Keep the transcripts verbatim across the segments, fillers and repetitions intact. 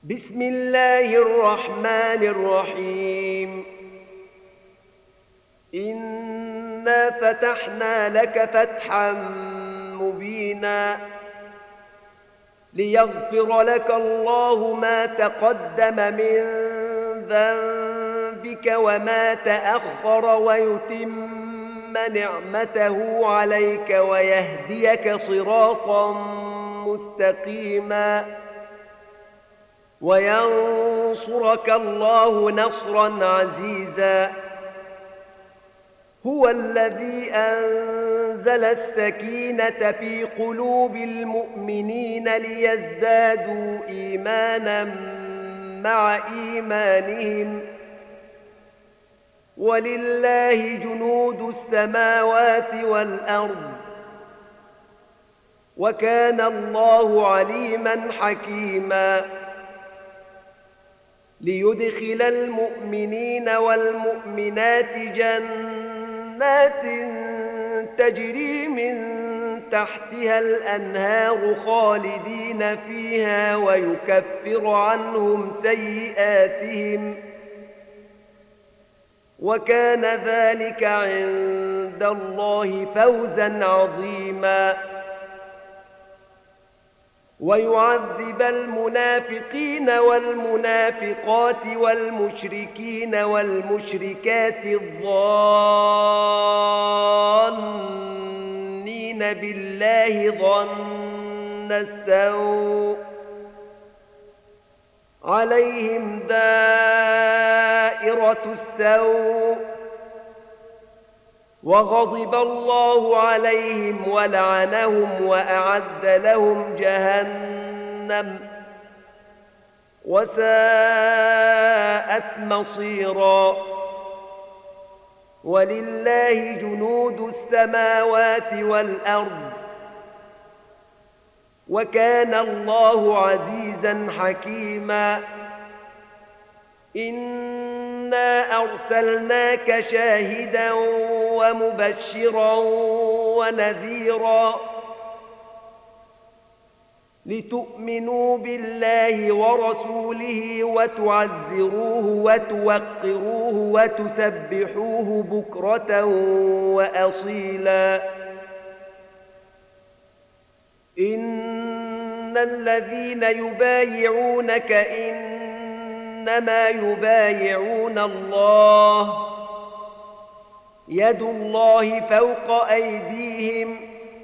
بسم الله الرحمن الرحيم. إنا فتحنا لك فتحا مبينا ليغفر لك الله ما تقدم من ذنبك وما تأخر ويتم نعمته عليك ويهديك صراطا مستقيما وينصرك الله نصرا عزيزا. هو الذي أنزل السكينة في قلوب المؤمنين ليزدادوا إيمانا مع إيمانهم ولله جنود السماوات والأرض وكان الله عليما حكيما. ليدخل المؤمنين والمؤمنات جنات تجري من تحتها الأنهار خالدين فيها ويكفر عنهم سيئاتهم وكان ذلك عند الله فوزا عظيما. ويعذب المنافقين والمنافقات والمشركين والمشركات الظانين بالله ظن السوء عليهم دائرة السوء وغضب الله عليهم ولعنهم وأعد لهم جهنم وساءت مصيرا. ولله جنود السماوات والأرض وكان الله عزيزا حكيما. إنا أرسلناك شاهدا ومبشرا ونذيرا لتؤمنوا بالله ورسوله وتعزروه وتوقروه وتسبحوه بكرة وأصيلا. إن الذين يبايعونك إنما يبايعون الله يد الله فوق أيديهم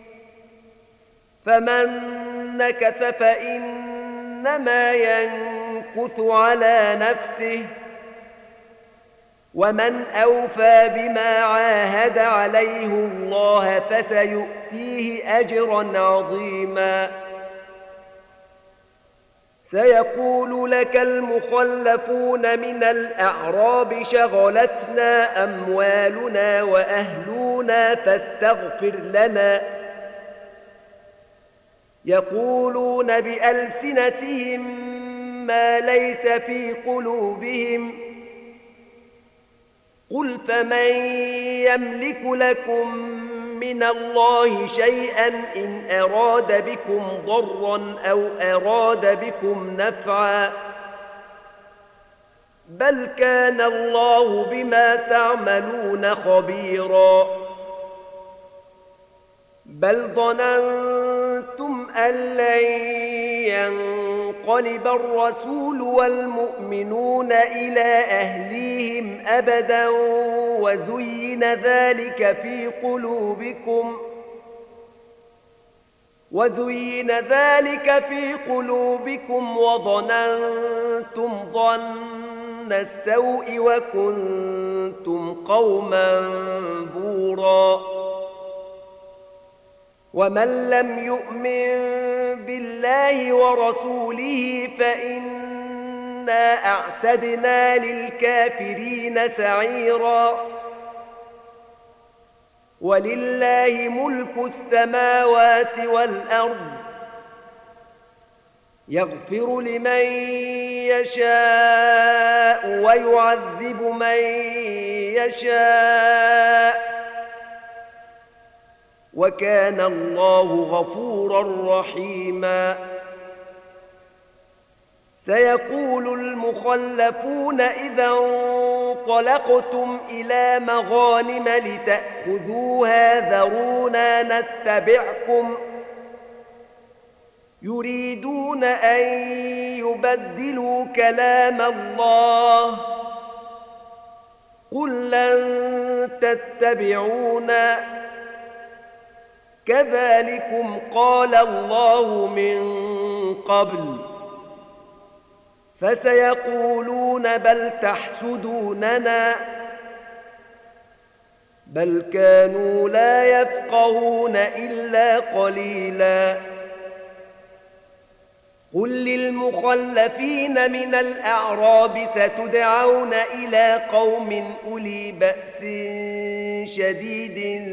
فمن نكث فإنما ينكث على نفسه ومن أوفى بما عاهد عليه الله فسيؤتيه أجرا عظيما. سيقول لك المخلفون من الأعراب شغلتنا أموالنا وأهلنا فاستغفر لنا يقولون بألسنتهم ما ليس في قلوبهم قل فمن يملك لكم من الله شيئا إن أراد بكم ضرا أو أراد بكم نفعا بل كان الله بما تعملون خبيرا. بل ظننتم أن لن ينقلب الرسول والمؤمنون إلى أهليهم أبدا وزين ذلك في قلوبكم وزين ذلك في قلوبكم وظننتم ظن السوء وكنتم قوما بورا. ومن لم يؤمن بالله ورسوله فإنا أعتدنا للكافرين سعيرا. ولله ملك السماوات والأرض يغفر لمن يشاء ويعذب من يشاء وكان الله غفورا رحيما. سيقول المخلفون إذا انطلقتم إلى مغانم لتأخذوها ذرونا نتبعكم يريدون أن يبدلوا كلام الله قل لن تتبعونا كذلكم قال الله من قبل فسيقولون بل تحسدوننا بل كانوا لا يفقهون إلا قليلا قل للمخلفين من الأعراب ستدعون إلى قوم أولي بأس شديد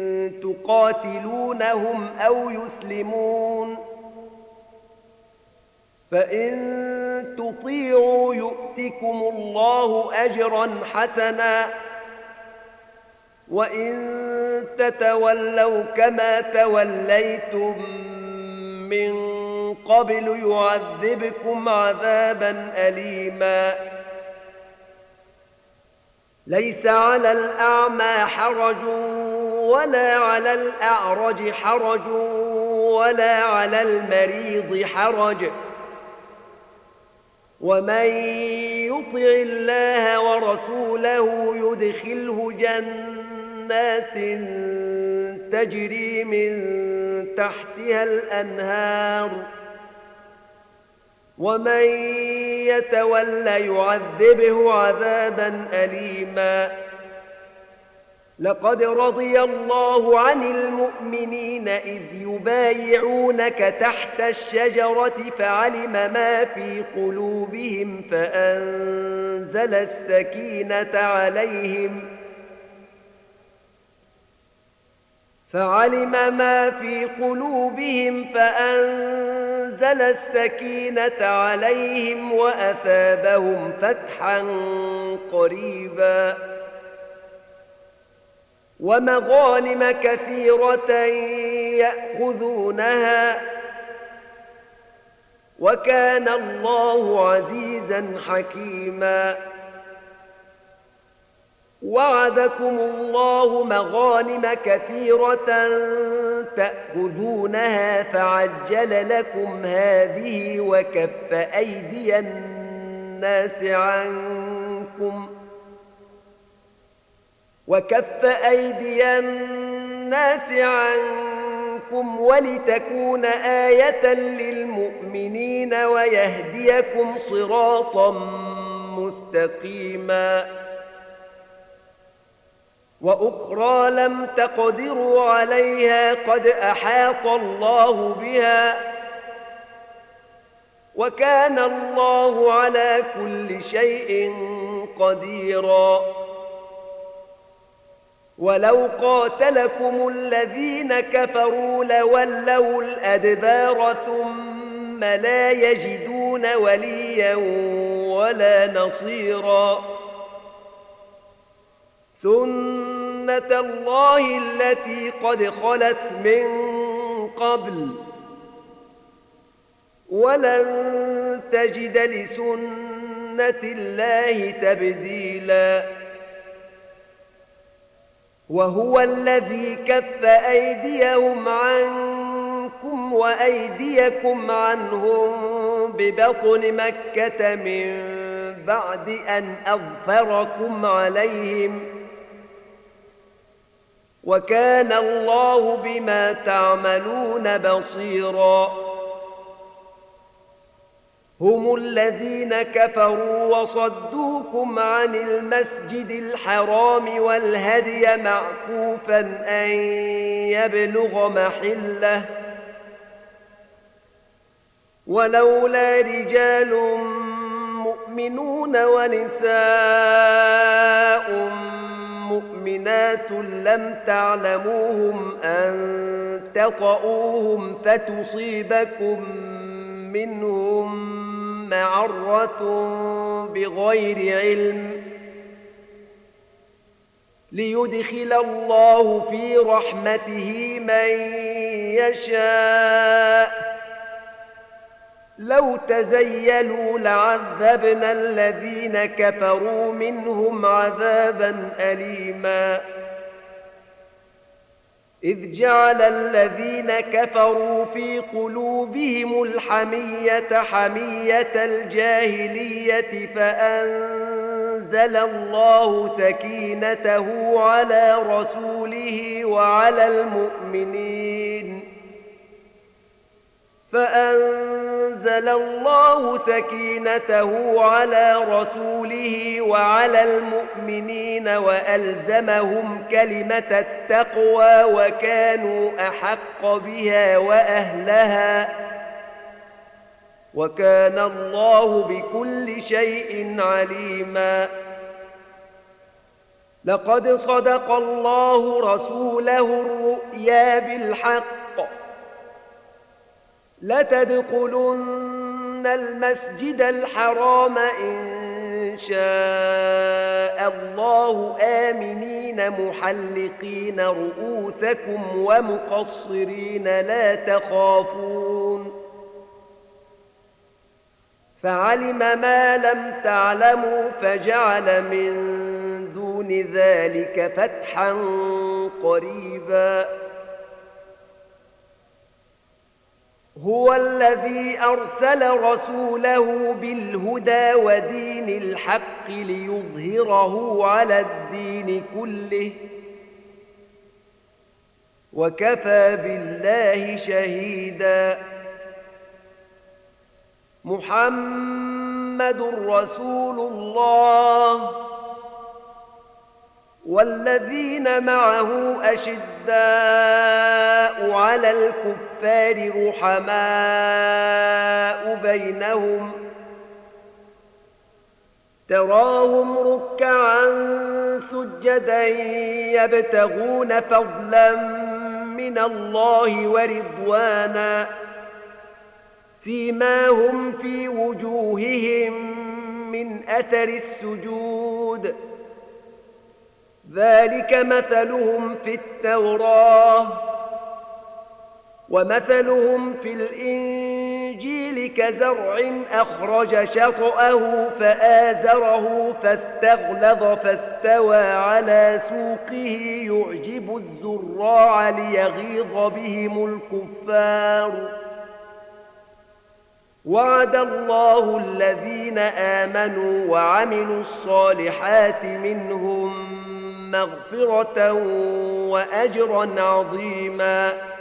تقاتلونهم أو يسلمون فإن تطيعوا يؤتكم الله أجرا حسنا وإن تتولوا كما توليتم من قبل يعذبكم عذابا أليما ليس على الأعمى حرج ولا على الأعرج حرج ولا على المريض حرج ومن يطع الله ورسوله يدخله جنات تجري من تحتها الأنهار ومن يتولى يعذبه عذابا أليما لقد رضي الله عن المؤمنين إذ يبايعونك تحت الشجرة فعلم ما في قلوبهم فأنزل السكينة عليهم فعلم ما في قلوبهم فأنزل السكينة عليهم وأثابهم فتحا قريبا ومغانم كثيرة يأخذونها وكان الله عزيزا حكيما وعدكم الله مغانم كثيرة تأخذونها فعجل لكم هذه وكف أيدي الناس عنكم وكف أيدي الناس عنكم ولتكون آية للمؤمنين ويهديكم صراطا مستقيما وأخرى لم تقدروا عليها قد أحاط الله بها وكان الله على كل شيء قديرا ولو قاتلكم الذين كفروا لولوا الأدبار ثم لا يجدون وليا ولا نصيرا سنة الله التي قد خلت من قبل ولن تجد لسنة الله تبديلا وهو الذي كف أيديهم عنكم وأيديكم عنهم ببطن مكة من بعد أن أظفركم عليهم وكان الله بما تعملون بصيرا هم الذين كفروا وصدوكم عن المسجد الحرام والهدي معكوفا أن يبلغ محله ولولا رجال مؤمنون ونساء مؤمنات لم تعلموهم أن تطؤوهم فتصيبكم منهم معرة بغير علم ليدخل الله في رحمته من يشاء لو تزيلوا لعذبنا الذين كفروا منهم عذابا أليما إذ جعل الذين كفروا في قلوبهم الحمية حمية الجاهلية فأنزل الله سكينته على رسوله وعلى المؤمنين فأنزل الله سكينته على رسوله وعلى المؤمنين وألزمهم كلمة التقوى وكانوا أحق بها وأهلها وكان الله بكل شيء عليما لقد صدق الله رسوله الرؤيا بالحق لتدخلن المسجد الحرام إن شاء الله آمنين محلقين رؤوسكم ومقصرين لا تخافون فعلم ما لم تعلموا فجعل من دون ذلك فتحا قريبا هو الذي أرسل رسوله بالهدى ودين الحق ليظهره على الدين كله وكفى بالله شهيدا محمد رسول الله والذين معه أشداء على الكفار رحماء بينهم تراهم ركعا سجدا يبتغون فضلا من الله ورضوانا سيماهم في وجوههم من أثر السجود ذلك مثلهم في التوراة ومثلهم في الإنجيل كزرع أخرج شطأه فآزره فاستغلظ فاستوى على سوقه يعجب الزراع ليغيظ بهم الكفار وعد الله الذين آمنوا وعملوا الصالحات منهم مغفرة وأجرا عظيما